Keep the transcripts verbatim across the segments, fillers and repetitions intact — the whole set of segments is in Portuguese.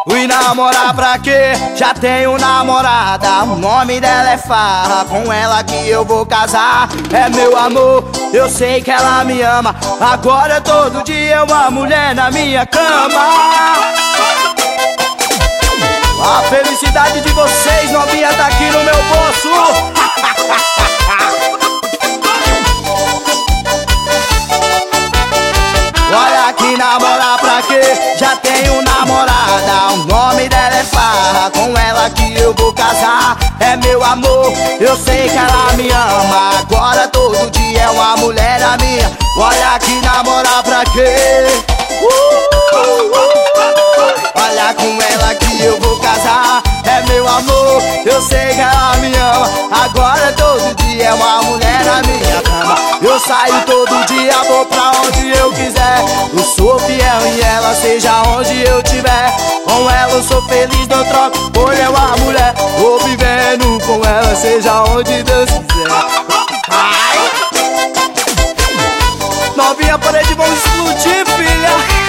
Fui namorar pra quê? Já tenho namorada, o nome dela é Farra. Com ela que eu vou casar, é meu amor, eu sei que ela me ama. Agora todo dia é uma mulher na minha cama. A felicidade de vocês, novinha, tá aqui no meu bolso. Olha aqui, namorar pra quê? Já tenho namorada, o nome dela é Farra. Com ela que eu vou casar, é meu amor, eu sei que ela me ama. Agora todo dia é uma mulher na minha. Olha aqui, namorar pra quê? Uh, uh, uh. Olha, com ela que eu vou casar, é meu amor, eu sei que ela me ama. Agora todo dia é uma mulher na minha cama. Eu saio todo dia, vou pra onde eu quiser. Eu sou fiel em ela, seja onde eu tiver. Com ela eu sou feliz, não troco por nenhuma mulher. Vou vivendo com ela, seja onde Deus quiser. Ai! Novinha, parede, vamos explodir, filha.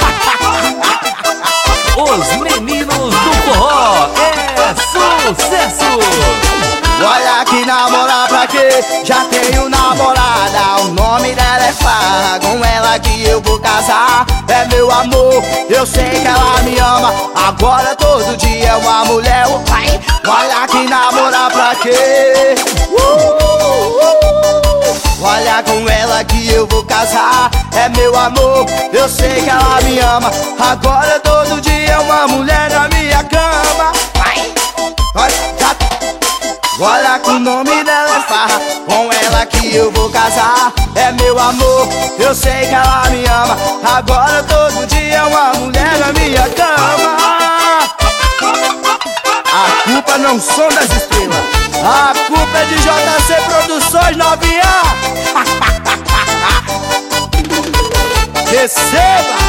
Os meninos do forró é sucesso. Olha aqui, namorar pra quê? Já tenho namorada, o nome dela é Farra. Com ela que eu vou casar, é meu amor, eu sei que ela me ama. Agora todo dia é uma mulher. Ai, olha aqui, namorar pra quê? Uh, uh, olha, com ela que eu vou casar, é meu amor, eu sei que ela me ama. Agora todo dia é uma mulher na minha cama. Ai, olha, já... Olha que o nome dela é Farra. Com ela que eu vou casar, é meu amor, eu sei que ela me ama. Agora todo dia é uma mulher na minha cama. A culpa não são das estrelas, a culpa é de J C Produções, novinha. Receba!